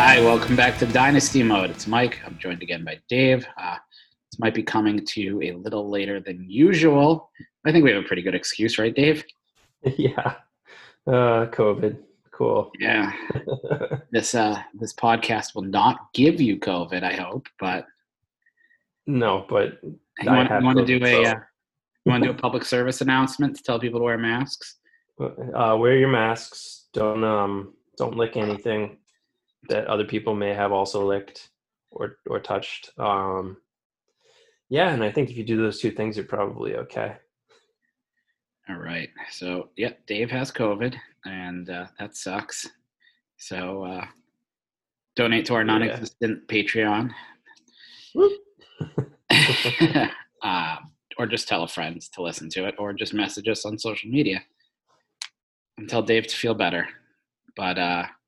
Hi, welcome back to Dynasty Mode. It's Mike. I'm joined again by Dave. This might be coming to you a little later than usual. I think we have a pretty good excuse, right, Dave? Yeah. COVID. Cool. Yeah. This podcast will not give you COVID, I hope. But No, but you I want have you want to do COVID, a so you want to do a public service announcement to tell people to wear masks? wear your masks. Don't lick anything that other people may have also licked or touched. Yeah, and I think if you do those two things, you're probably okay. All right. So, Dave has COVID, and that sucks. So, donate to our Yeah. non-existent Patreon. uh, or just tell a friend to listen to it, or just message us on social media and tell Dave to feel better. But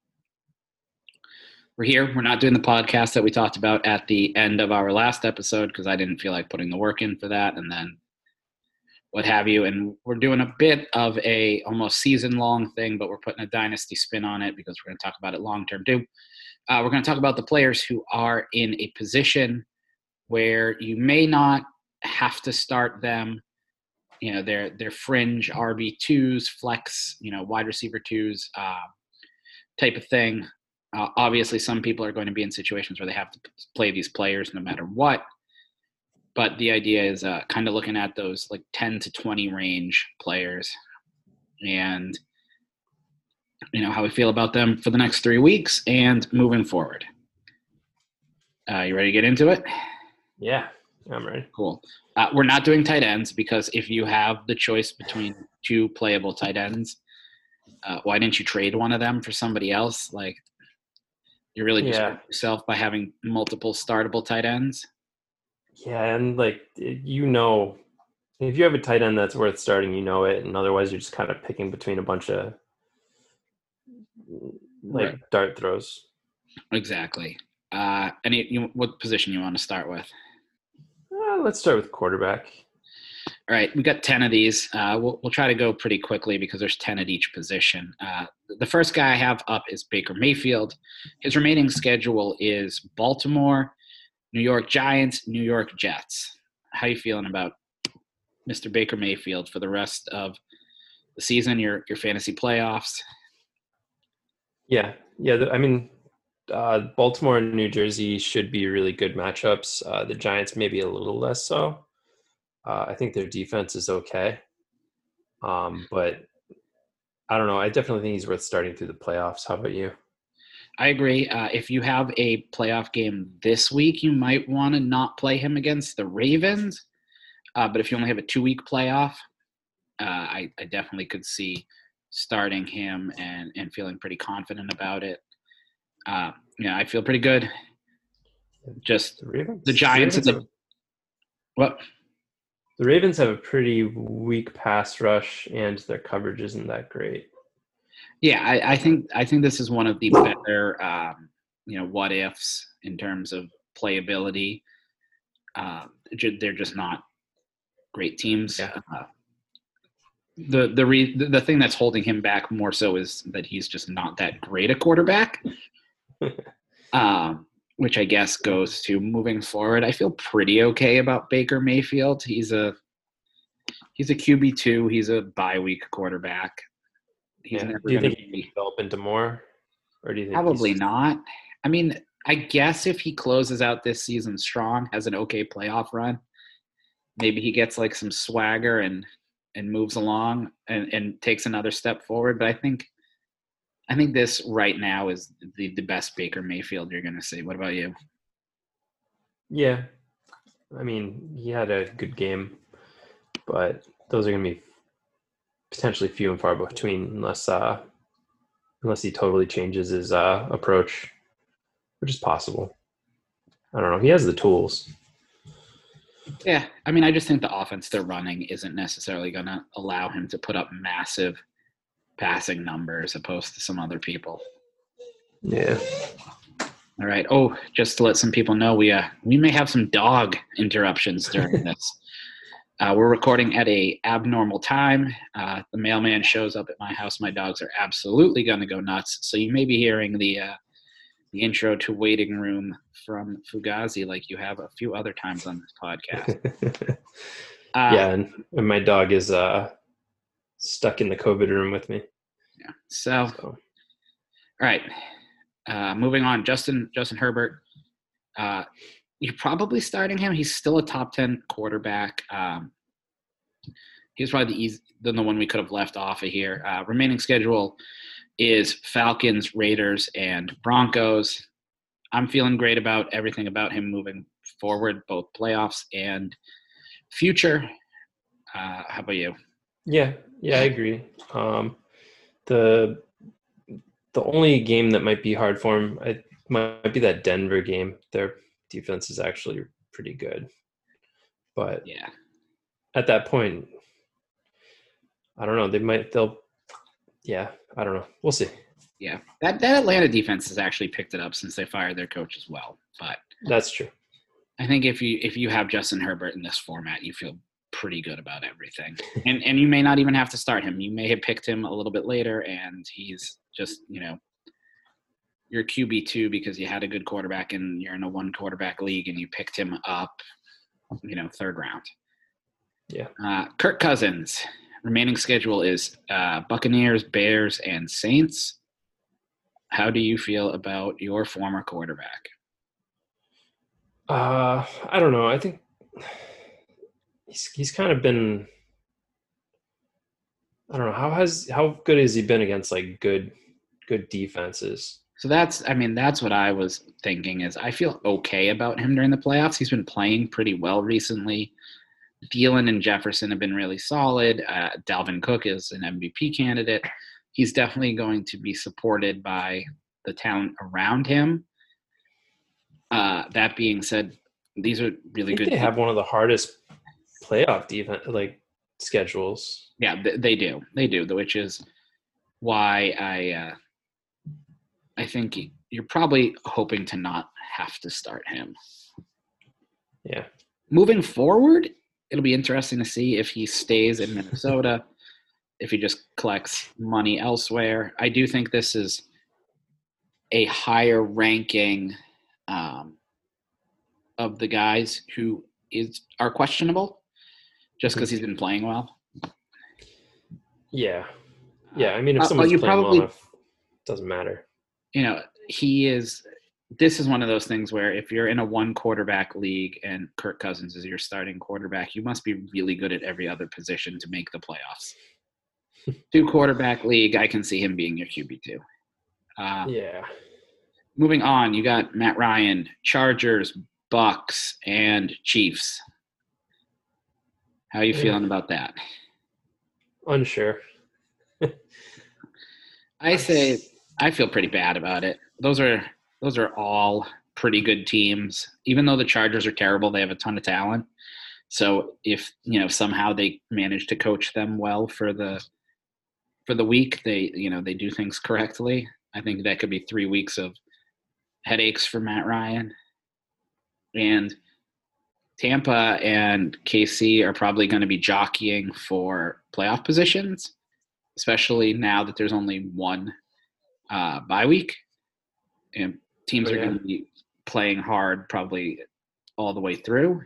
we're here. We're not doing the podcast that we talked about at the end of our last episode because I didn't feel like putting the work in for that, and then what have you. And we're doing a bit of a almost season-long thing, but we're putting a dynasty spin on it because we're going to talk about it long-term too. We're going to talk about the players who are in a position where you may not have to start them. You know, they're fringe RB2s, flex, wide receiver 2s, type of thing. Obviously, some people are going to be in situations where they have to play these players no matter what. But the idea is kind of looking at those like 10 to 20 range players and, how we feel about them for the next 3 weeks and moving forward. You ready to get into it? Yeah, I'm ready. Cool. We're not doing tight ends because if you have the choice between two playable tight ends, why didn't you trade one of them for somebody else? Like, you're really just hurting yourself by having multiple startable tight ends. Yeah, and if you have a tight end that's worth starting, you know it, and otherwise you're just kind of picking between a bunch of Right. dart throws. Exactly. What position you want to start with? Let's start with quarterback. All right, we got 10 of these. We'll try to go pretty quickly because there's 10 at each position. The first guy I have up is Baker Mayfield. His remaining schedule is Baltimore, New York Giants, New York Jets. How you feeling about Mr. Baker Mayfield for the rest of the season, your fantasy playoffs? Yeah. Baltimore and New Jersey should be really good matchups. The Giants maybe a little less so. I think their defense is okay. But I don't know. I definitely think he's worth starting through the playoffs. How about you? I agree. If you have a playoff game this week, you might want to not play him against the Ravens. But if you only have a 2-week playoff, I definitely could see starting him and feeling pretty confident about it. I feel pretty good. Just the Giants and the what? The Ravens have a pretty weak pass rush, and their coverage isn't that great. Yeah, I think this is one of the better, what ifs in terms of playability. They're just not great teams. Yeah. The thing that's holding him back more so is that he's just not that great a quarterback. Which I guess goes to moving forward. I feel pretty okay about Baker Mayfield. He's a QB2. He's a bye week quarterback. He's never do you going think he can develop into more, or do you think probably not? I mean, I guess if he closes out this season strong, has an okay playoff run, maybe he gets like some swagger and moves along and takes another step forward. But I think this right now is the best Baker Mayfield you're going to see. What about you? Yeah. I mean, he had a good game, but those are going to be potentially few and far between unless he totally changes his approach, which is possible. I don't know. He has the tools. Yeah. I mean, I just think the offense they're running isn't necessarily going to allow him to put up massive passing numbers opposed to some other people. Yeah. All right. Oh, just to let some people know, we may have some dog interruptions during this. We're recording at a abnormal time. The mailman shows up at my house. My dogs are absolutely going to go nuts. So you may be hearing the the intro to Waiting Room from Fugazi like you have a few other times on this podcast. Yeah, and my dog is stuck in the COVID room with me. Yeah. So. All right. Moving on, Justin Herbert. You're probably starting him. He's still a top 10 quarterback. He's probably the one we could have left off of here. Remaining schedule is Falcons, Raiders, and Broncos. I'm feeling great about everything about him moving forward, both playoffs and future. How about you? Yeah, I agree. The only game that might be hard for him might be that Denver game. Their defense is actually pretty good, but yeah, at that point, I don't know. I don't know. We'll see. Yeah, that Atlanta defense has actually picked it up since they fired their coach as well. But that's true. I think if you have Justin Herbert in this format, you feel pretty good about everything. And you may not even have to start him. You may have picked him a little bit later, and he's just, your QB2 because you had a good quarterback and you're in a one quarterback league and you picked him up, third round. Yeah. Kirk Cousins. Remaining schedule is Buccaneers, Bears, and Saints. How do you feel about your former quarterback? I don't know. I think he's kind of been. I don't know how good has he been against like good defenses. So that's what I was thinking. Is I feel okay about him during the playoffs. He's been playing pretty well recently. Thielen and Jefferson have been really solid. Dalvin Cook is an MVP candidate. He's definitely going to be supported by the talent around him. That being said, these are really good. They have one of the hardest playoff defense schedules. Yeah, they do, which is why I think you're probably hoping to not have to start him. Yeah. Moving forward, it'll be interesting to see if he stays in Minnesota, if he just collects money elsewhere. I do think this is a higher ranking of the guys who are questionable just because he's been playing well. Yeah. I mean, if someone's playing well enough, it doesn't matter. This is one of those things where if you're in a one quarterback league and Kirk Cousins is your starting quarterback, you must be really good at every other position to make the playoffs. 2 quarterback league, I can see him being your QB2. Yeah. Moving on, you got Matt Ryan, Chargers, Bucks, and Chiefs. How are you feeling about that? Unsure. I feel pretty bad about it. Those are all pretty good teams. Even though the Chargers are terrible, they have a ton of talent. So if somehow they manage to coach them well for the week, they do things correctly. I think that could be 3 weeks of headaches for Matt Ryan. And Tampa and KC are probably going to be jockeying for playoff positions, especially now that there's only one bye week. And teams are going to be playing hard probably all the way through.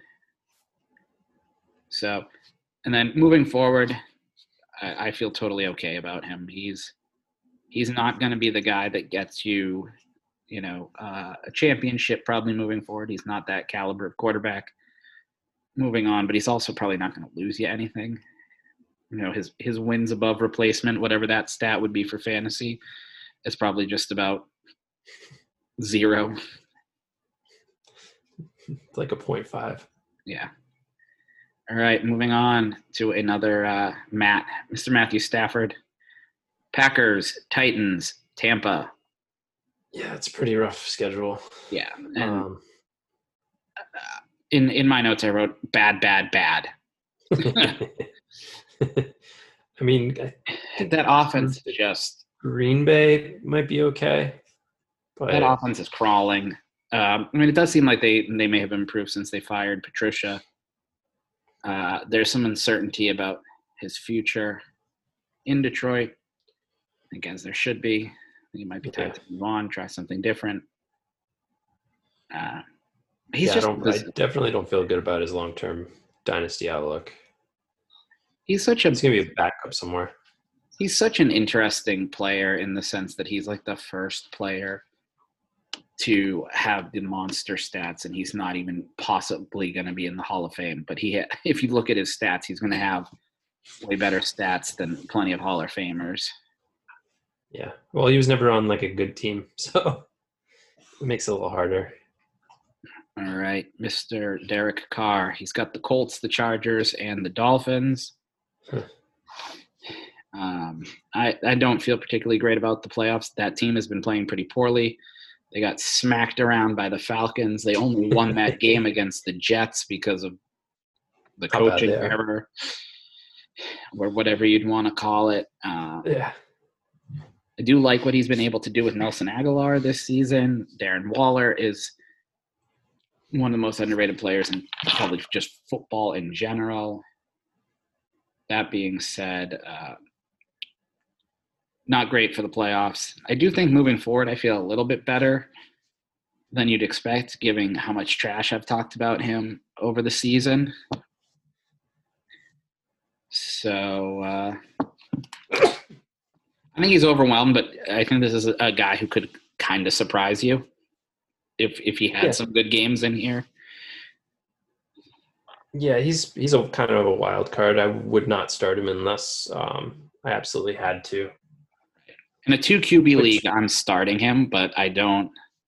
So, and then moving forward, I feel totally okay about him. He's not going to be the guy that gets you, a championship probably moving forward. He's not that caliber of quarterback moving on, but he's also probably not going to lose you anything. His wins above replacement, whatever that stat would be for fantasy, is probably just about 0. It's like a 0.5. Yeah. All right, moving on to another Mr. Matthew Stafford. Packers, Titans, Tampa. Yeah, it's a pretty rough schedule. Yeah. And in my notes, I wrote bad. I mean, that offense is just Green Bay might be okay, but that offense is crawling. It does seem like they may have improved since they fired Patricia. There's some uncertainty about his future in Detroit. I think as there should be. I think it might be time to move on, try something different. He's Yeah, just I definitely don't feel good about his long-term dynasty outlook. he's He's gonna be a backup somewhere. he's such an interesting player in the sense that he's like the first player to have the monster stats, and he's not even possibly going to be in the Hall of Fame. But if you look at his stats, he's going to have way better stats than plenty of Hall of Famers. Yeah. Well, he was never on like a good team, so it makes it a little harder. All right, Mr. Derek Carr. He's got the Colts, the Chargers, and the Dolphins. I don't feel particularly great about the playoffs. That team has been playing pretty poorly. They got smacked around by the Falcons. They only won that game against the Jets because of the coaching error, or whatever you'd want to call it. Yeah. I do like what he's been able to do with Nelson Aguilar this season. Darren Waller is one of the most underrated players in probably just football in general. That being said, not great for the playoffs. I do think moving forward, I feel a little bit better than you'd expect, given how much trash I've talked about him over the season. So I think he's overwhelmed, but I think this is a guy who could kind of surprise you if he had some good games in here. Yeah, he's a kind of a wild card. I would not start him unless I absolutely had to. In a 2 QB league, I'm starting him, but I don't.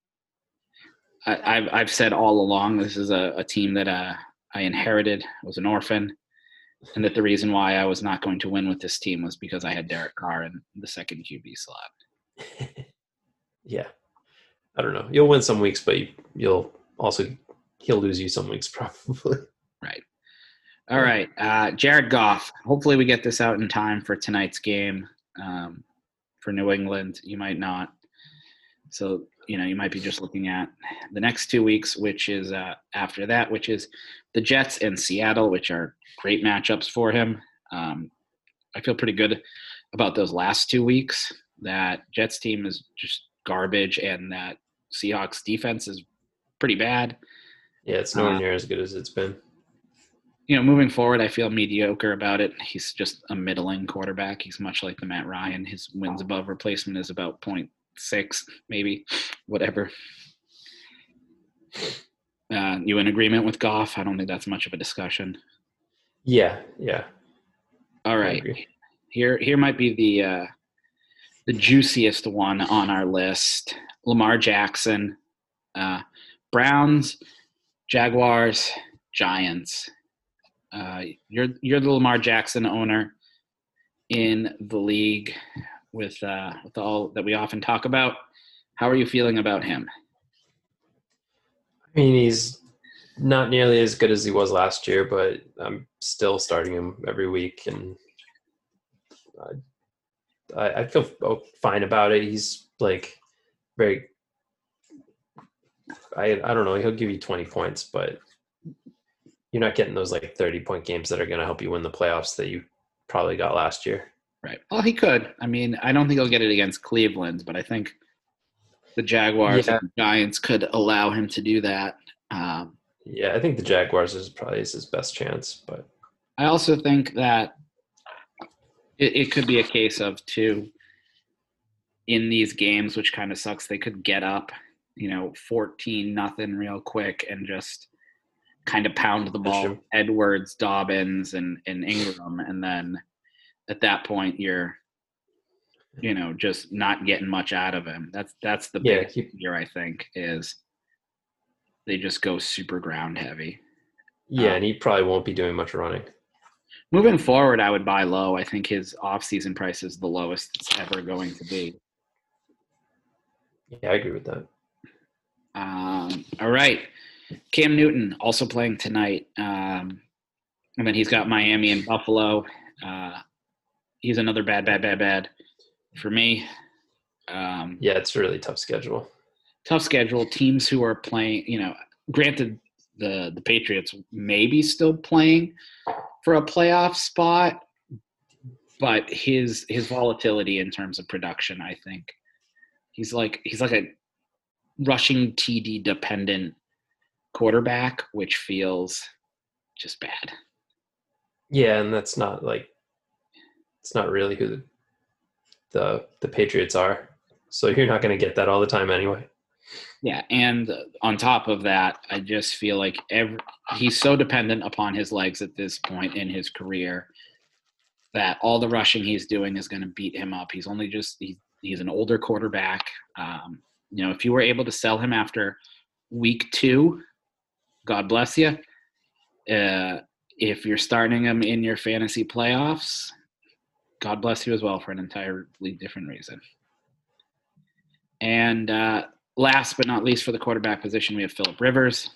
I've said all along this is a team that I inherited. I was an orphan, and that the reason why I was not going to win with this team was because I had Derek Carr in the second QB slot. Yeah, I don't know. You'll win some weeks, but he'll lose you some weeks probably. Right. All right. Jared Goff. Hopefully we get this out in time for tonight's game for New England. You might not. So, you might be just looking at the next 2 weeks, which is after that, which is the Jets and Seattle, which are great matchups for him. I feel pretty good about those last 2 weeks. That Jets team is just garbage, and that Seahawks defense is pretty bad. Yeah, it's nowhere near as good as it's been. Moving forward, I feel mediocre about it. He's just a middling quarterback. He's much like the Matt Ryan. His wins above replacement is about 0.6, maybe, whatever. You in agreement with Goff? I don't think that's much of a discussion. Yeah. All right. Here might be the juiciest one on our list. Lamar Jackson, Browns, Jaguars, Giants. You're the Lamar Jackson owner in the league with all that we often talk about. How are you feeling about him? I mean, he's not nearly as good as he was last year, but I'm still starting him every week, and I feel fine about it. He's like very. I don't know. He'll give you 20 points, but you're not getting those like 30-point games that are going to help you win the playoffs that you probably got last year. Right. Well, he could. I mean, I don't think he'll get it against Cleveland, but I think the Jaguars and the Giants could allow him to do that. Yeah, I think the Jaguars is probably his best chance, but I also think that it could be a case of too, in these games, which kind of sucks, they could get up, 14-0 real quick and just kind of pound the ball. Edwards, Dobbins, and Ingram, and then at that point you're just not getting much out of him. That's the biggest fear, I think, is they just go super ground heavy. Yeah, and he probably won't be doing much running. Moving forward, I would buy low. I think his off-season price is the lowest it's ever going to be. Yeah, I agree with that. All right. Cam Newton also playing tonight. And then he's got Miami and Buffalo. He's another bad for me. Yeah, it's a really tough schedule. Tough schedule. Teams who are playing, granted the Patriots may be still playing for a playoff spot, but his volatility in terms of production, I think he's like a rushing TD dependent quarterback, which feels just bad. Yeah, and that's not like it's not really who the Patriots are. So you're not going to get that all the time anyway. Yeah, and on top of that, I just feel like he's so dependent upon his legs at this point in his career that all the rushing he's doing is going to beat him up. He's only just he's an older quarterback. If you were able to sell him after week 2, God bless you. If you're starting him in your fantasy playoffs, God bless you as well for an entirely different reason. And last but not least for the quarterback position, we have Phillip Rivers.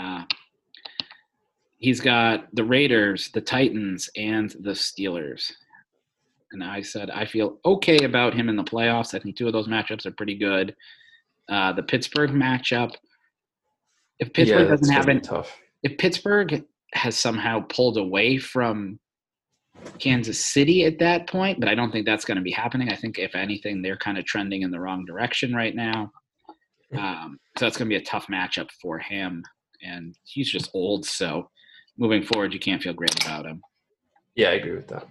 He's got the Raiders, the Titans, and the Steelers. And I said I feel okay about him in the playoffs. I think 2 of those matchups are pretty good. The Pittsburgh matchup, if Pittsburgh doesn't have it, tough. If Pittsburgh has somehow pulled away from Kansas City at that point, but I don't think that's going to be happening. I think if anything, they're kind of trending in the wrong direction right now. So that's going to be a tough matchup for him. And he's just old, so moving forward, you can't feel great about him. Yeah, I agree with that.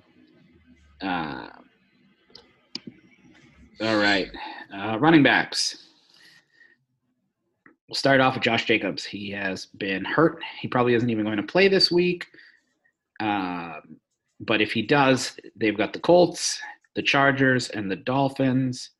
All right. Running backs. We'll start off with Josh Jacobs. He has been hurt. He probably isn't even going to play this week. But if he does, they've got the Colts, the Chargers, and the Dolphins.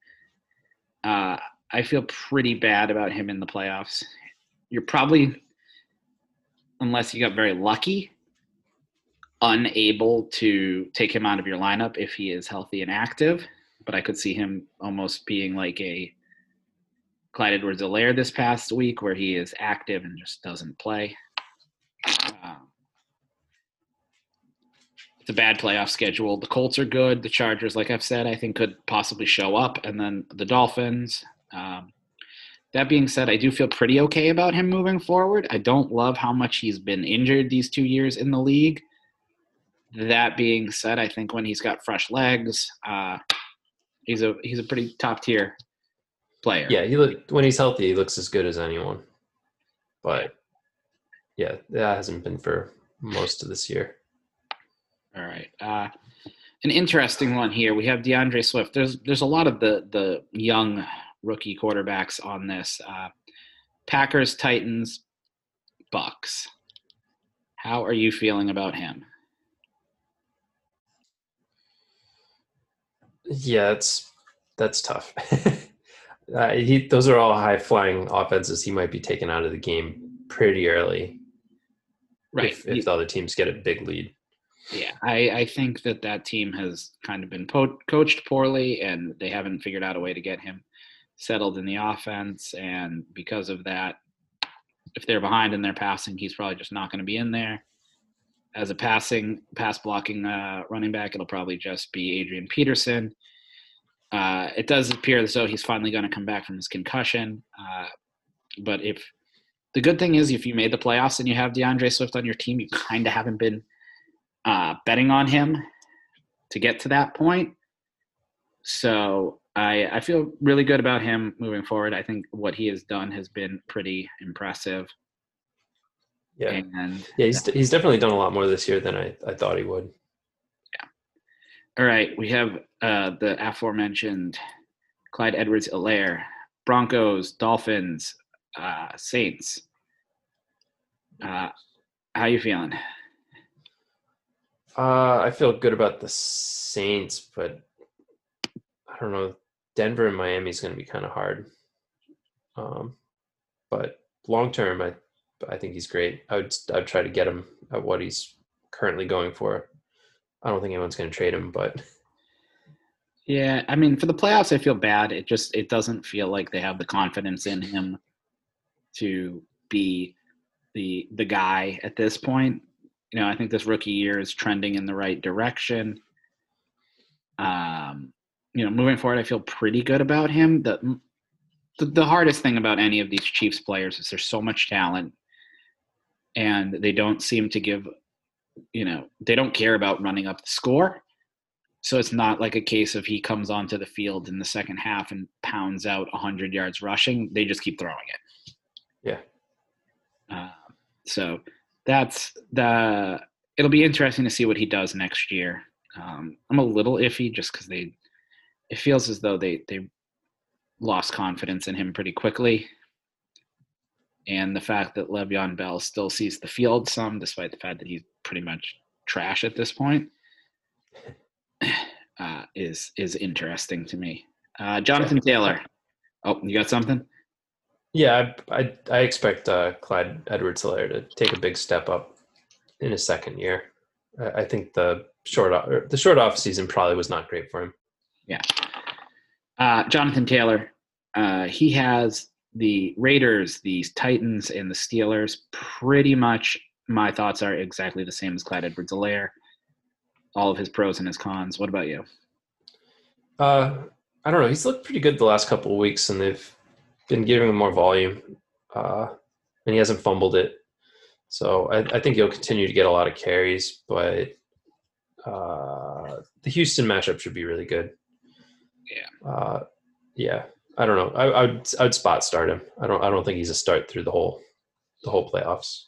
I feel pretty bad about him in the playoffs. You're probably, unless you got very lucky, unable to take him out of your lineup if he is healthy and active. But I could see him almost being like a Clyde Edwards-Helaire this past week where he is active and just doesn't play. It's a bad playoff schedule. The Colts are good. The Chargers, like I've said, I think could possibly show up. And then the Dolphins. That being said, I do feel pretty okay about him moving forward. I don't love how much he's been injured these 2 years in the league. That being said, I think when he's got fresh legs, he's a pretty top tier player. Yeah, when he's healthy, he looks as good as anyone. But yeah, that hasn't been for most of this year. All right. An interesting one here. We have DeAndre Swift. There's a lot of the young rookie quarterbacks on this. Packers, Titans, Bucks. How are you feeling about him? Yeah, that's tough. Those are all high-flying offenses. He might be taken out of the game pretty early, right? If the other teams get a big lead. Yeah, I think that team has kind of been coached poorly, and they haven't figured out a way to get him settled in the offense. And because of that, if they're behind in their passing, he's probably just not going to be in there. As a pass blocking running back, it'll probably just be Adrian Peterson. It does appear as though he's finally going to come back from his concussion. But the good thing is, if you made the playoffs and you have DeAndre Swift on your team, you kind of haven't been betting on him to get to that point. So I feel really good about him moving forward. I think what he has done has been pretty impressive. Yeah, and he's definitely done a lot more this year than I thought he would. Yeah. All right, we have the aforementioned Clyde Edwards-Helaire, Broncos, Dolphins, Saints. How you feeling? I feel good about the Saints, but I don't know. Denver and Miami is going to be kind of hard. But long term, I think he's great. I'd try to get him at what he's currently going for. I don't think anyone's going to trade him, but yeah, I mean, for the playoffs, I feel bad. It doesn't feel like they have the confidence in him to be the guy at this point. I think this rookie year is trending in the right direction. Moving forward, I feel pretty good about him. The hardest thing about any of these Chiefs players is there's so much talent, and they don't seem to give, they don't care about running up the score. So it's not like a case of he comes onto the field in the second half and pounds out 100 yards rushing. They just keep throwing it. Yeah. So that's the. It'll be interesting to see what he does next year. I'm a little iffy just because it feels as though they lost confidence in him pretty quickly. And the fact that Le'Veon Bell still sees the field some, despite the fact that he's pretty much trash at this point, is interesting to me. Jonathan Taylor. Oh, you got something? Yeah, I expect Clyde Edwards-Helaire to take a big step up in his second year. I think the short off season probably was not great for him. Yeah. Jonathan Taylor, he has the Raiders, the Titans, and the Steelers. Pretty much my thoughts are exactly the same as Clyde Edwards-Helaire. All of his pros and his cons. What about you? I don't know. He's looked pretty good the last couple of weeks, and they've been giving him more volume, and he hasn't fumbled it. So I think he'll continue to get a lot of carries, but the Houston matchup should be really good. Yeah. Yeah. I don't know. I would spot start him. I don't think he's a start through the whole playoffs.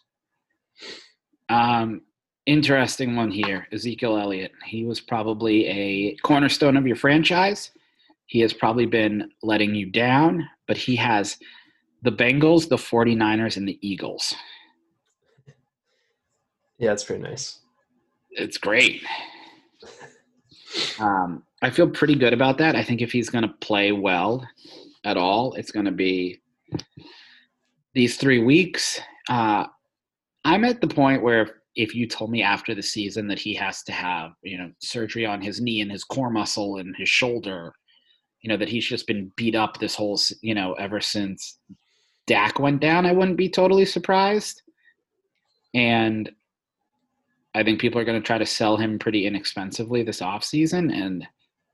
Interesting one here. Ezekiel Elliott. He was probably a cornerstone of your franchise. He has probably been letting you down, but he has the Bengals, the 49ers, and the Eagles. Yeah, it's pretty nice. It's great. I feel pretty good about that. I think if he's going to play well at all, it's going to be these 3 weeks. I'm at the point where if you told me after the season that he has to have, surgery on his knee and his core muscle and his shoulder, that he's just been beat up this whole, ever since Dak went down, I wouldn't be totally surprised. And I think people are going to try to sell him pretty inexpensively this offseason, and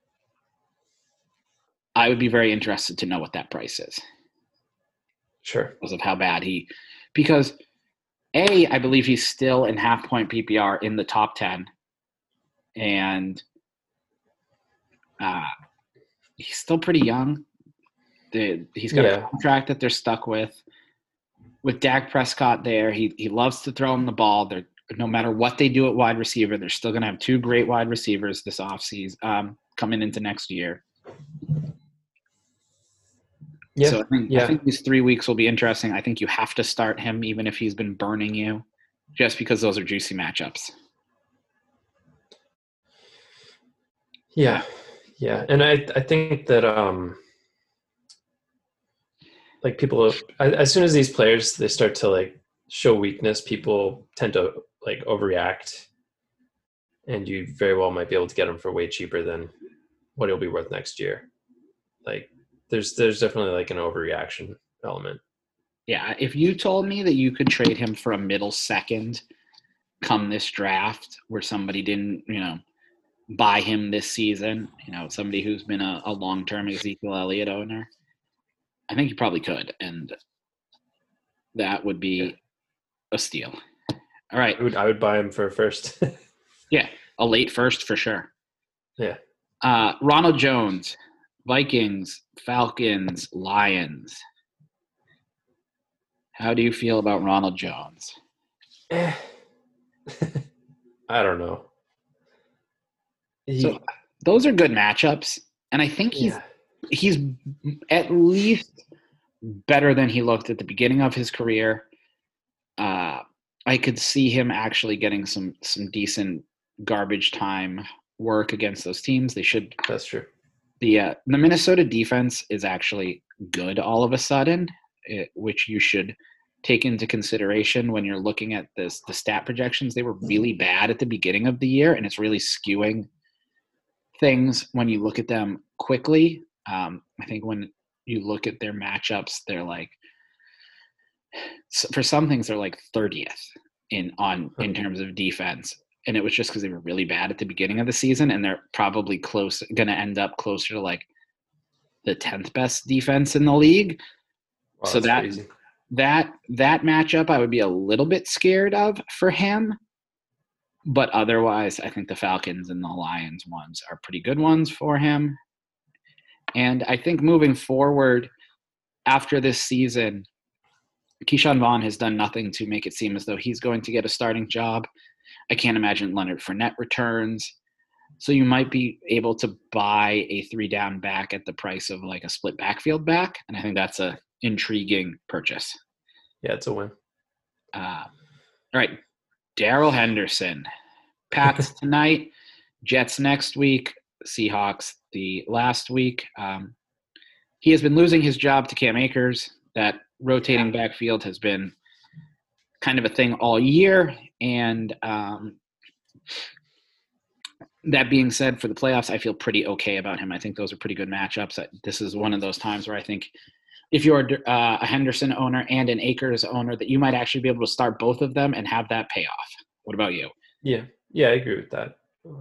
I would be very interested to know what that price is. Sure. Because of how bad because I believe he's still in half-point PPR in the top 10, and he's still pretty young. He's got a contract that they're stuck with. With Dak Prescott there, he loves to throw him the ball. No matter what they do at wide receiver, they're still going to have 2 great wide receivers this offseason coming into next year. Yeah. So I think these 3 weeks will be interesting. I think you have to start him even if he's been burning you, just because those are juicy matchups. Yeah. Yeah. And I think that people, as soon as these players, they start to show weakness, people tend to overreact, and you very well might be able to get them for way cheaper than what it'll be worth next year. There's definitely an overreaction element. Yeah, if you told me that you could trade him for a middle second come this draft where somebody didn't, buy him this season, somebody who's been a long-term Ezekiel Elliott owner, I think you probably could, and that would be a steal. All right. I would buy him for a first. Yeah, a late first for sure. Yeah. Ronald Jones, Vikings, Falcons, Lions. How do you feel about Ronald Jones? I don't know. So those are good matchups, and I think he's at least better than he looked at the beginning of his career. I could see him actually getting some decent garbage time work against those teams. They should. That's true. The Minnesota defense is actually good all of a sudden, which you should take into consideration when you're looking at the stat projections. They were really bad at the beginning of the year, and it's really skewing things when you look at them quickly. I think when you look at their matchups, they're for some things they're 30th in terms of defense, and it was just because they were really bad at the beginning of the season, and they're probably going to end up closer to the 10th best defense in the league. Wow, so that matchup I would be a little bit scared of for him, But otherwise, I think the Falcons and the Lions ones are pretty good ones for him. And I think moving forward after this season, Keyshawn Vaughn has done nothing to make it seem as though he's going to get a starting job. I can't imagine Leonard Fournette returns. So you might be able to buy a 3-down back at the price of like a split backfield back. And I think that's a intriguing purchase. Yeah, it's a win. All right. Darrell Henderson. Pats tonight, Jets next week, Seahawks the last week. He has been losing his job to Cam Akers. That rotating backfield has been kind of a thing all year. And that being said, for the playoffs, I feel pretty okay about him. I think those are pretty good matchups. This is one of those times where I think if you're a Henderson owner and an Akers owner, that you might actually be able to start both of them and have that pay off. What about you? Yeah, I agree with that.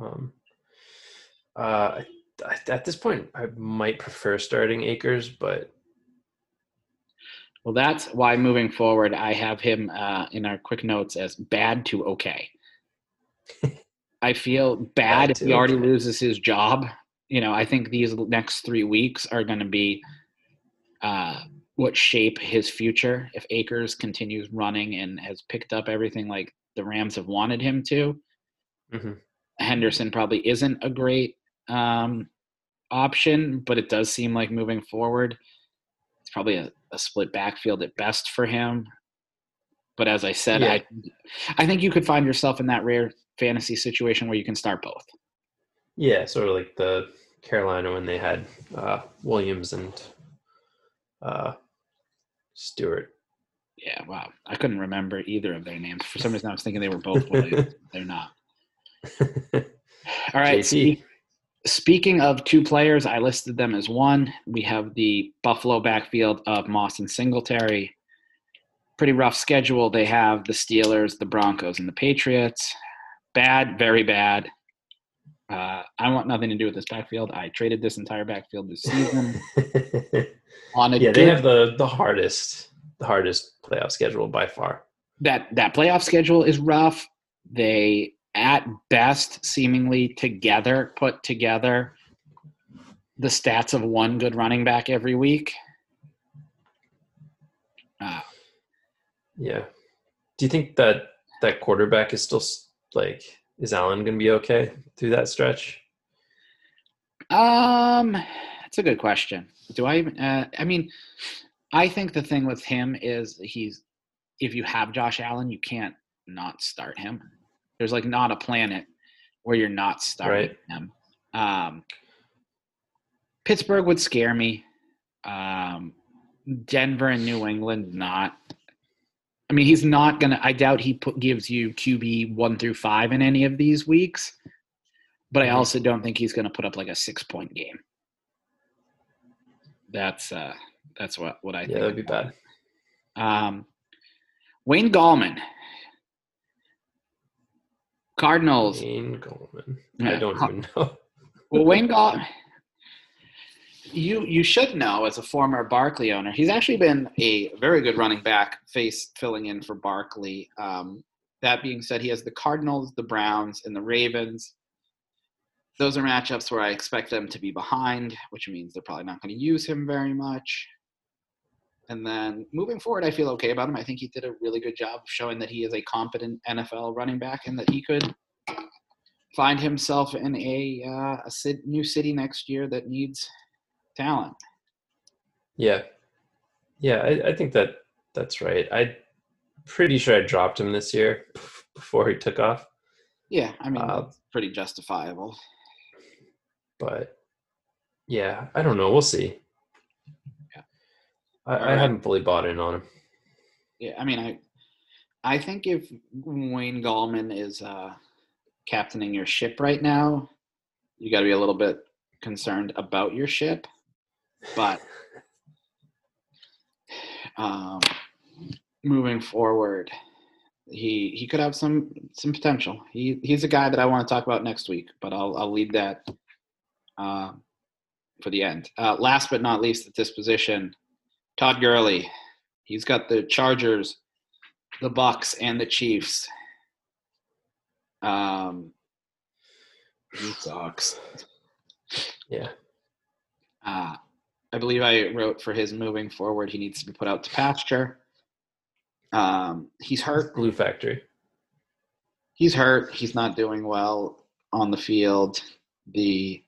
At this point, I might prefer starting Akers, but well, that's why moving forward, I have him in our quick notes as bad to okay. I feel bad if he already loses his job. I think these next 3 weeks are going to be what shape his future if Akers continues running and has picked up everything like the Rams have wanted him to. Mm-hmm. Henderson probably isn't a great option, but it does seem like moving forward, it's probably a split backfield at best for him. But as I said, I think you could find yourself in that rare fantasy situation where you can start both. Yeah, sort of like the Carolina when they had Williams and Stewart. Yeah, wow. I couldn't remember either of their names. For some reason, I was thinking they were both Williams. They're not. All right. Speaking of 2 players, I listed them as one. We have the Buffalo backfield of Moss and Singletary. Pretty rough schedule. They have the Steelers, the Broncos, and the Patriots. Bad, very bad. I want nothing to do with this backfield. I traded this entire backfield this season. They have the hardest playoff schedule by far. That playoff schedule is rough. They, at best, seemingly put together the stats of one good running back every week. Yeah. Do you think that quarterback is still is Allen going to be okay through that stretch? That's a good question. Do I even, I think the thing with him is if you have Josh Allen, you can't not start him. There's not a planet where you're not starting him. Pittsburgh would scare me. Denver and New England, not. He's not going to – I doubt he gives you QB 1 through 5 in any of these weeks. But I also don't think he's going to put up a 6-point game. That's what I think. Yeah, that'd be bad. Wayne Gallman. Cardinals. Wayne Gallman. I don't even know. Well, Wayne Gallman – You should know as a former Barkley owner, he's actually been a very good running back filling in for Barkley. That being said, he has the Cardinals, the Browns, and the Ravens. Those are matchups where I expect them to be behind, which means they're probably not going to use him very much. And then moving forward, I feel okay about him. I think he did a really good job of showing that he is a competent NFL running back and that he could find himself in a new city next year that needs talent. Yeah, I think that's right. I'm pretty sure I dropped him this year before he took off. Yeah, that's pretty justifiable. But yeah, I don't know. We'll see. Yeah, I haven't fully bought in on him. Yeah, I think if Wayne Gallman is captaining your ship right now, you got to be a little bit concerned about your ship. But moving forward, he could have some potential. He's a guy that I want to talk about next week, but I'll leave that for the end. Last but not least at this position, Todd Gurley. He's got the Chargers, the Bucks, and the Chiefs. He sucks. Yeah. I believe I wrote for his moving forward, he needs to be put out to pasture. He's hurt. Glue factory. He's hurt. He's not doing well on the field. The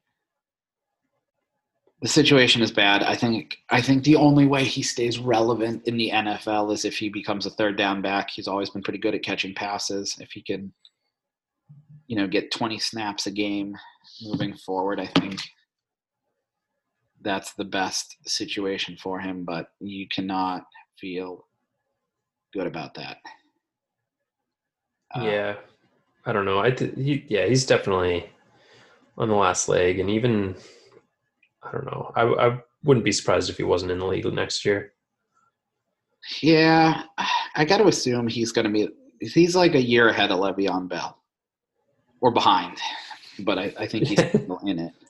situation is bad. I think the only way he stays relevant in the NFL is if he becomes a third down back. He's always been pretty good at catching passes. If he can, get 20 snaps a game moving forward, I think that's the best situation for him, but you cannot feel good about that. Yeah. I don't know. He's definitely on the last leg, and even I don't know. I wouldn't be surprised if he wasn't in the league next year. Yeah, I got to assume he's going to be. He's like a year ahead of Le'Veon Bell, or behind, but I think he's still in it.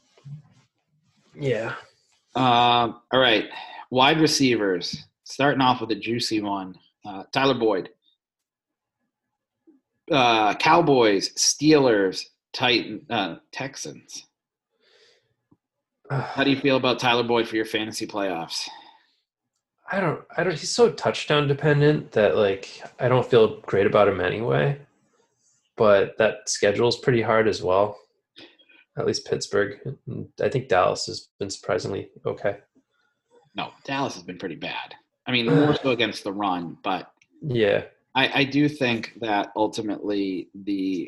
Yeah. All right, wide receivers. Starting off with a juicy one. Tyler Boyd. Cowboys, Steelers, Texans. How do you feel about Tyler Boyd for your fantasy playoffs? I don't. He's so touchdown dependent that I don't feel great about him anyway. But that schedule is pretty hard as well. At least Pittsburgh. I think Dallas has been surprisingly okay. No, Dallas has been pretty bad. I mean, more so against the run, but yeah, I do think that ultimately the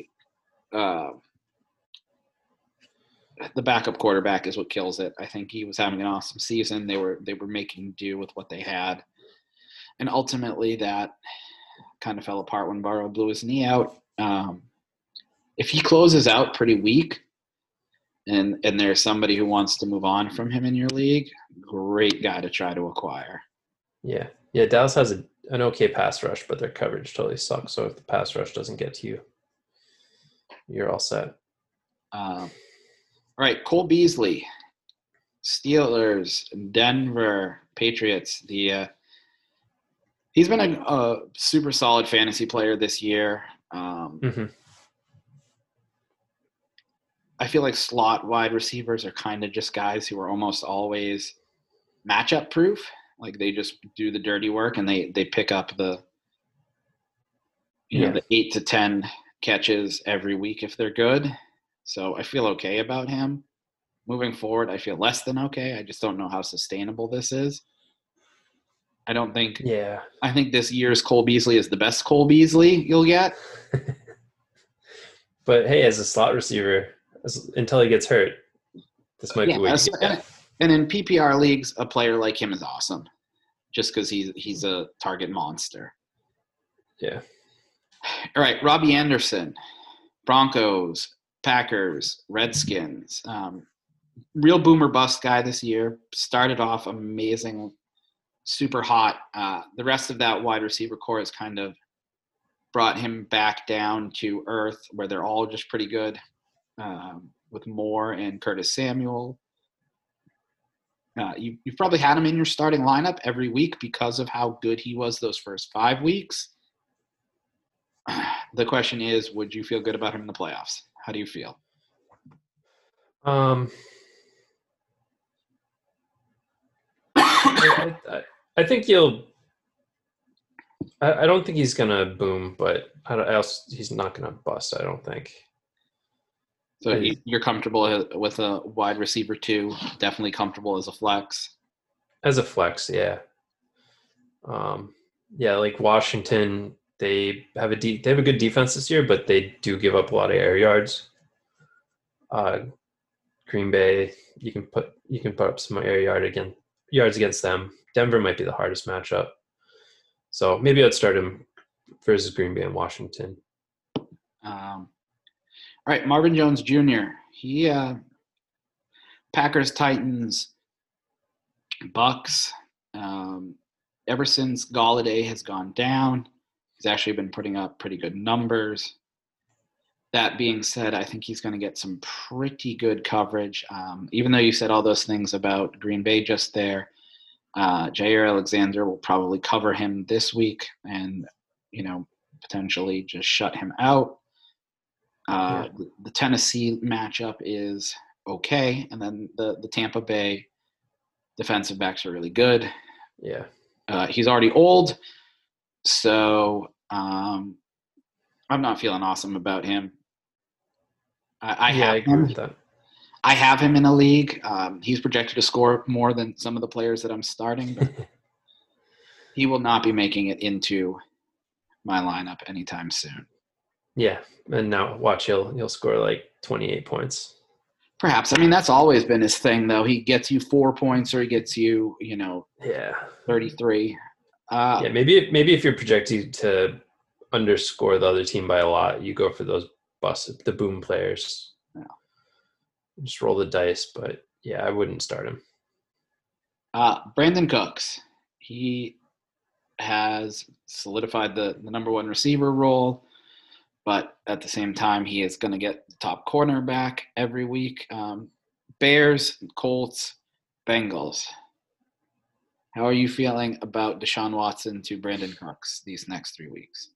backup quarterback is what kills it. I think he was having an awesome season. They were making do with what they had, and ultimately that kind of fell apart when Burrow blew his knee out. If he closes out pretty weak, and there's somebody who wants to move on from him in your league, great guy to try to acquire. Yeah. Dallas has an okay pass rush, but their coverage totally sucks. So if the pass rush doesn't get to you, you're all set. All right, Cole Beasley, Steelers, Denver, Patriots. He's been a super solid fantasy player this year. I feel like slot wide receivers are kind of just guys who are almost always matchup proof. Like they just do the dirty work and they pick up the 8 to 10 catches every week if they're good. So I feel okay about him. Moving forward, I feel less than okay. I just don't know how sustainable this is. I don't think. Yeah. I think this year's Cole Beasley is the best Cole Beasley you'll get. But hey, as a slot receiver, until he gets hurt, this might be what you get. And in PPR leagues, a player like him is awesome, just because he's a target monster. Yeah. All right, Robbie Anderson, Broncos, Packers, Redskins. Real boomer bust guy this year. Started off amazing, super hot. The rest of that wide receiver core has kind of brought him back down to earth, where they're all just pretty good, with Moore and Curtis Samuel. You've probably had him in your starting lineup every week because of how good he was those first 5 weeks. The question is, would you feel good about him in the playoffs? How do you feel? I think I don't think he's gonna boom, but he's not gonna bust. I don't think. So you're comfortable with a wide receiver 2, definitely comfortable as a flex? As a flex, yeah. Like Washington, they have a good defense this year, but they do give up a lot of air yards. Green Bay, you can put up some air yards against them. Denver might be the hardest matchup. So maybe I'd start him versus Green Bay and Washington. All right, Marvin Jones Jr. He Packers, Titans, Bucks. Ever since Golladay has gone down, he's actually been putting up pretty good numbers. That being said, I think he's going to get some pretty good coverage. Even though you said all those things about Green Bay just there, Jair Alexander will probably cover him this week and, potentially just shut him out. Yeah. The Tennessee matchup is okay, and then the Tampa Bay defensive backs are really good. Yeah. He's already old, so I'm not feeling awesome about him. I Yeah, have I agree him. with that. I have him in a league. He's projected to score more than some of the players that I'm starting, but he will not be making it into my lineup anytime soon. Yeah. And now watch, he'll score like 28 points. Perhaps. I mean, that's always been his thing, though. He gets you 4 points or he gets you, Yeah. 33. Yeah, maybe if you're projecting to underscore the other team by a lot, you go for those the boom players. Yeah. Just roll the dice, but yeah, I wouldn't start him. Brandon Cooks. He has solidified the number one receiver role, but at the same time, he is going to get the top cornerback every week. Bears, Colts, Bengals. How are you feeling about Deshaun Watson to Brandon Cooks these next 3 weeks?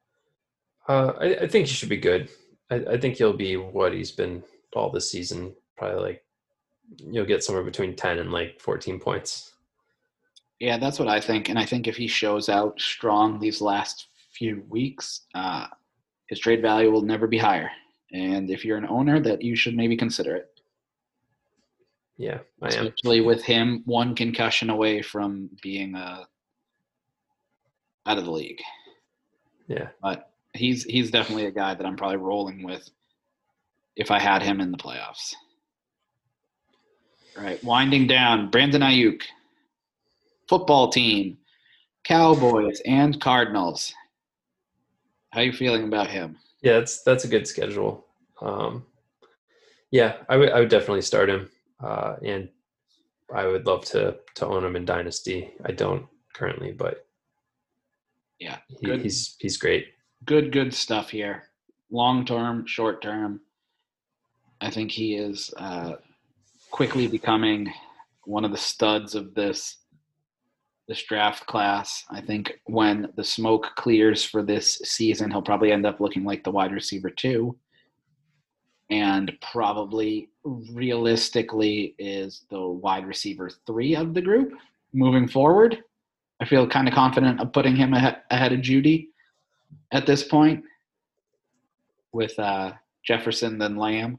I think he should be good. I think he'll be what he's been all this season. Probably like you'll get somewhere between 10 and like 14 points. Yeah, that's what I think. And I think if he shows out strong these last few weeks, his trade value will never be higher. And if you're an owner, that you should maybe consider it. Yeah, I am. Especially with him one concussion away from being out of the league. Yeah. But he's definitely a guy that I'm probably rolling with if I had him in the playoffs. All right, winding down, Brandon Ayuk, football team, Cowboys, and Cardinals. How are you feeling about him? Yeah, that's a good schedule. Yeah, I would definitely start him, and I would love to own him in Dynasty. I don't currently, but Yeah, he's great. Good stuff here. Long term, short term. I think he is quickly becoming one of the studs of this draft class. I think when the smoke clears for this season, he'll probably end up looking like the wide receiver 2. And probably realistically is the wide receiver 3 of the group moving forward. I feel kind of confident of putting him ahead of Judy at this point with Jefferson then Lamb.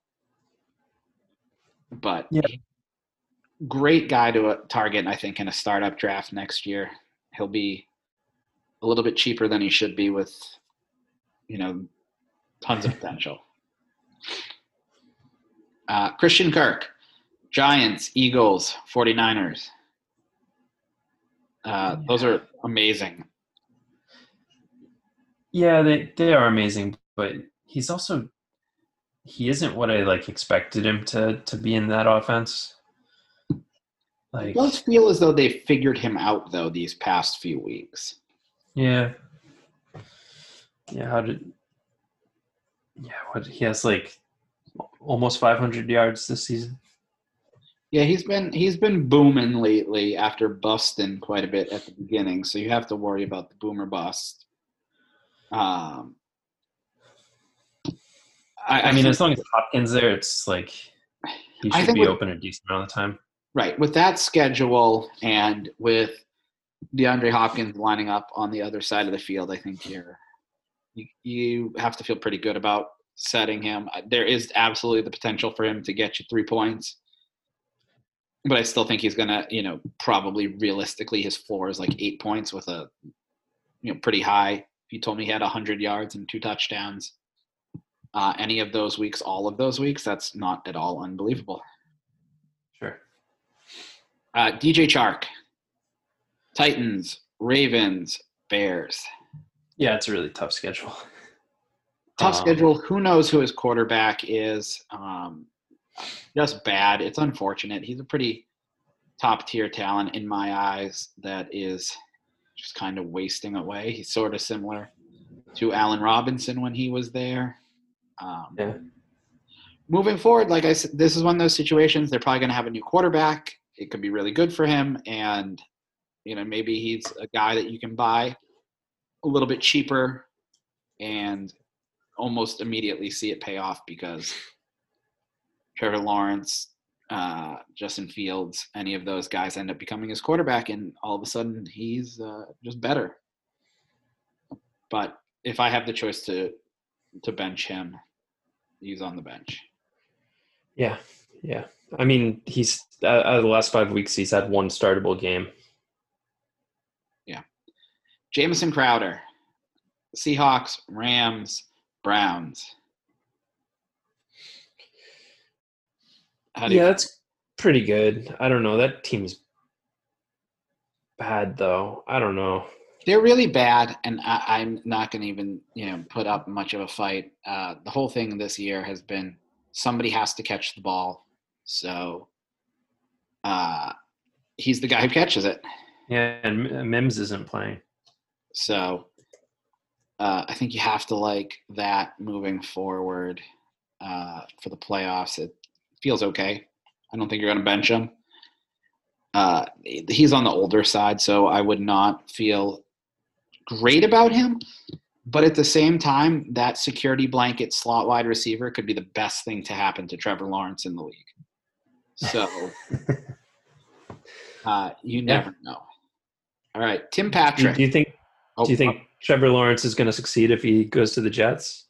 But Yeah. Great guy to target, I think, in a startup draft next year. He'll be a little bit cheaper than he should be with, tons of potential. Christian Kirk, Giants, Eagles, 49ers. Those are amazing. Yeah, they are amazing, but he isn't what I expected him to be in that offense. It does feel as though they figured him out though these past few weeks. Yeah. Yeah, what he has almost 500 yards this season. Yeah, he's been booming lately after busting quite a bit at the beginning, so you have to worry about the boomer bust. I mean, as long as Hopkins there, it's he should be open a decent amount of time. Right. With that schedule and with DeAndre Hopkins lining up on the other side of the field, I think you have to feel pretty good about setting him. There is absolutely the potential for him to get you 3 points. But I still think he's going to, probably realistically his floor is 8 points with a, pretty high. If you told me he had 100 yards and 2 touchdowns any of those weeks, all of those weeks, that's not at all unbelievable. Sure. DJ Chark, Titans, Ravens, Bears. Yeah, it's a really tough schedule. Tough schedule. Who knows who his quarterback is? Just bad. It's unfortunate. He's a pretty top-tier talent in my eyes that is just kind of wasting away. He's sort of similar to Allen Robinson when he was there. Yeah. Moving forward, like I said, this is one of those situations. They're probably going to have a new quarterback. It could be really good for him, and maybe he's a guy that you can buy a little bit cheaper and almost immediately see it pay off because Trevor Lawrence, Justin Fields, any of those guys end up becoming his quarterback, and all of a sudden he's just better. But if I have the choice to bench him, he's on the bench. Yeah. I mean, he's out of the last 5 weeks, he's had one startable game. Yeah. Jamison Crowder, Seahawks, Rams, Browns. That's pretty good. I don't know. That team's bad, though. I don't know. They're really bad, and I'm not going to even put up much of a fight. The whole thing this year has been somebody has to catch the ball, so he's the guy who catches it. Yeah, and Mims isn't playing. So I think you have to like that moving forward for the playoffs. It feels okay. I don't think you're going to bench him. He's on the older side, so I would not feel great about him. But at the same time, that security blanket slot wide receiver could be the best thing to happen to Trevor Lawrence in the league. So you never know. All right, Tim Patrick. Do you think Trevor Lawrence is going to succeed if he goes to the Jets?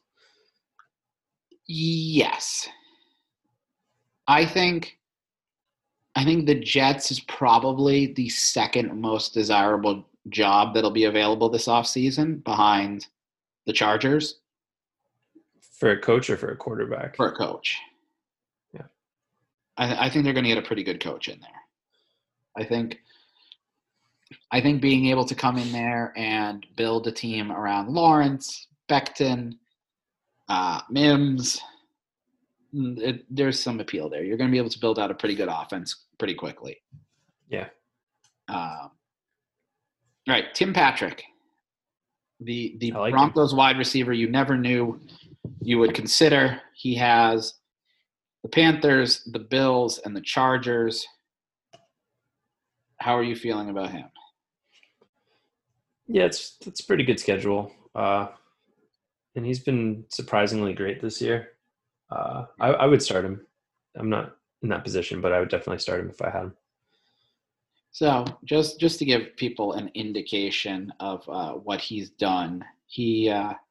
Yes. I think the Jets is probably the second most desirable job that'll be available this offseason behind the Chargers. For a coach or for a quarterback? For a coach. Yeah. I think they're going to get a pretty good coach in there. I think being able to come in there and build a team around Lawrence, Becton, Mims, there's some appeal there. You're going to be able to build out a pretty good offense pretty quickly. Yeah. All right, Tim Patrick, the like Broncos wide receiver you never knew you would consider. He has the Panthers, the Bills, and the Chargers. How are you feeling about him? Yeah, it's a pretty good schedule. And he's been surprisingly great this year. I would start him. I'm not in that position, but I would definitely start him if I had him. So just to give people an indication of what he's done, he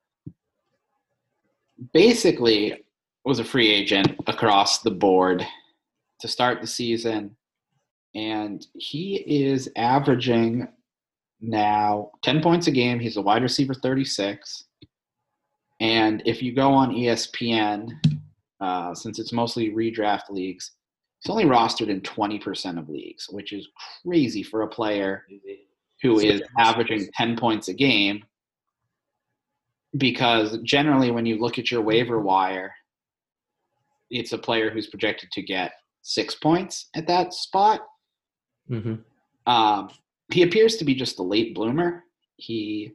basically was a free agent across the board to start the season, and he is averaging now 10 points a game. He's a wide receiver 36, and if you go on ESPN, since it's mostly redraft leagues, he's only rostered in 20% of leagues, which is crazy for a player who is averaging 10 points a game, because generally when you look at your waiver wire, it's a player who's projected to get 6 points at that spot. Mm-hmm. He appears to be just a late bloomer. He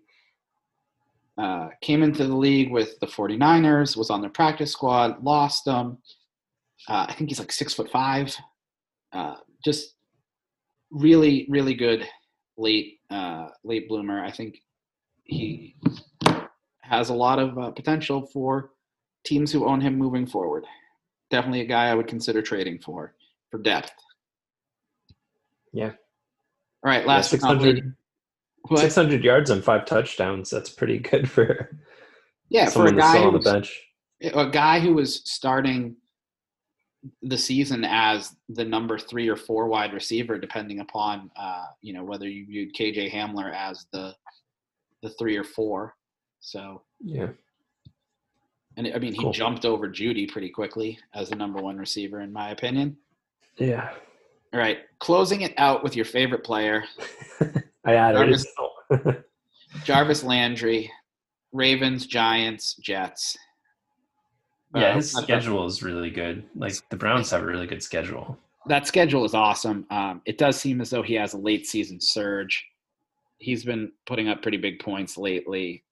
came into the league with the 49ers, was on their practice squad, lost them. I think he's like 6'5". Just really, really good late bloomer. I think he has a lot of potential for teams who own him moving forward. Definitely a guy I would consider trading for depth. Yeah. All right, last 600 yards and 5 touchdowns. That's pretty good for for someone a guy still on the bench. A guy who was starting the season as the number 3 or 4 wide receiver, depending upon whether you viewed KJ Hamler as the 3 or 4. So yeah, and I mean he jumped over Judy pretty quickly as the number 1 receiver, in my opinion. Yeah. All right, closing it out with your favorite player. I added it. Jarvis Landry, Ravens, Giants, Jets. Yeah, his schedule is really good. Like the Browns have a really good schedule. That schedule is awesome. It does seem as though he has a late season surge. He's been putting up pretty big points lately.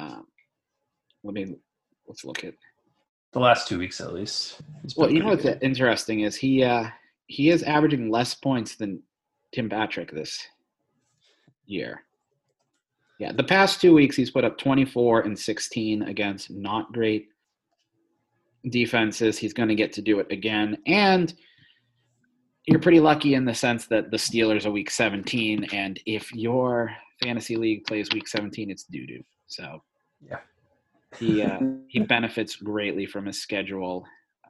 Let's look at the last 2 weeks at least. Well, you know what's interesting is he is averaging less points than Tim Patrick this year. Yeah, the past 2 weeks he's put up 24 and 16 against not great defenses. He's going to get to do it again. And you're pretty lucky in the sense that the Steelers are week 17, and if your fantasy league plays week 17, it's doo-doo. So yeah, he benefits greatly from his schedule.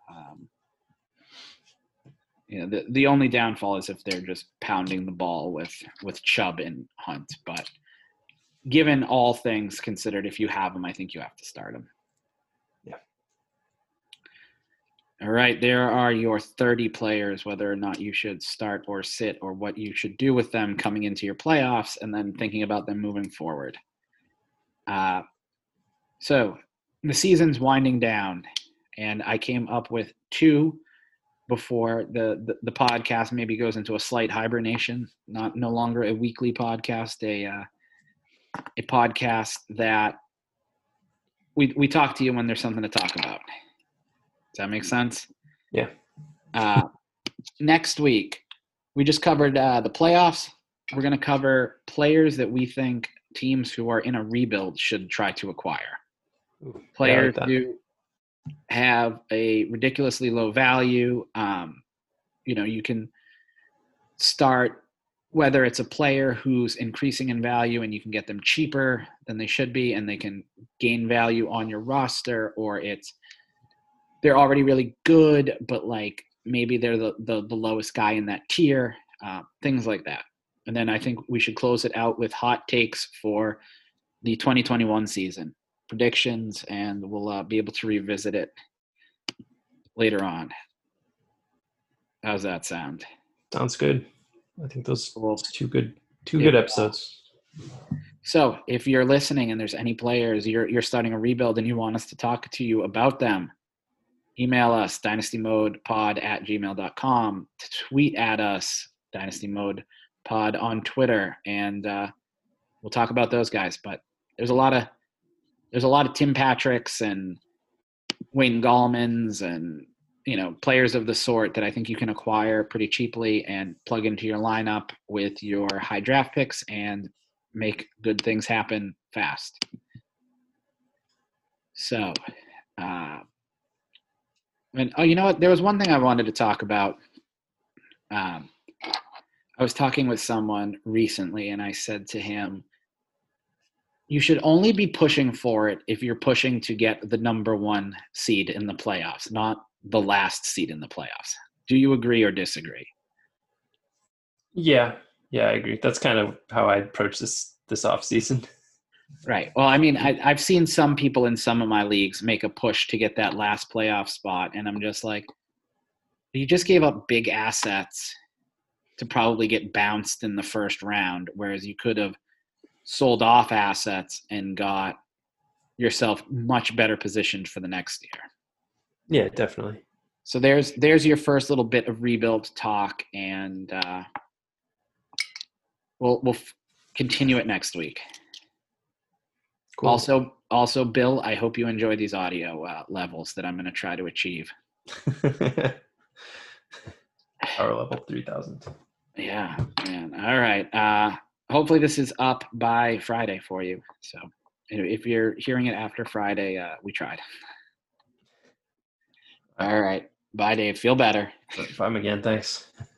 The only downfall is if they're just pounding the ball with Chubb and Hunt. But given all things considered, if you have them, I think you have to start them. Yeah. All right, there are your 30 players, whether or not you should start or sit or what you should do with them coming into your playoffs and then thinking about them moving forward. So the season's winding down, and I came up with 2 before the podcast maybe goes into a slight hibernation, no longer a weekly podcast, a podcast that we talk to you when there's something to talk about. Does that make sense? Yeah. Next week, we just covered the playoffs. We're going to cover players that we think teams who are in a rebuild should try to acquire. Players who have a ridiculously low value. You can start whether it's a player who's increasing in value and you can get them cheaper than they should be and they can gain value on your roster, or they're already really good, but like maybe they're the lowest guy in that tier, things like that. And then I think we should close it out with hot takes for the 2021 season, predictions, and we'll be able to revisit it later on. How's that sound? Sounds good. I think those two good episodes. So if you're listening and there's any players, you're starting a rebuild and you want us to talk to you about them, email us, dynastymodepod@gmail.com, tweet at us, dynastymodepod on Twitter, and we'll talk about those guys. But there's a lot of Tim Patricks and Wayne Gallmans and players of the sort that I think you can acquire pretty cheaply and plug into your lineup with your high draft picks and make good things happen fast. So, you know what? There was one thing I wanted to talk about. I was talking with someone recently, and I said to him, you should only be pushing for it if you're pushing to get the number 1 seed in the playoffs, not the last seed in the playoffs. Do you agree or disagree? Yeah, I agree. That's kind of how I approach this off season. Right. Well, I mean, I've seen some people in some of my leagues make a push to get that last playoff spot, and I'm just like, you just gave up big assets to probably get bounced in the first round, whereas you could have sold off assets and got yourself much better positioned for the next year. Yeah, definitely. So there's your first little bit of rebuild talk, and we'll continue it next week. Cool. Also, Bill, I hope you enjoy these audio levels that I'm going to try to achieve. Power level 3000. Yeah, man. All right. Hopefully this is up by Friday for you. So if you're hearing it after Friday, we tried. All right. Bye, Dave. Feel better. If I'm again, thanks.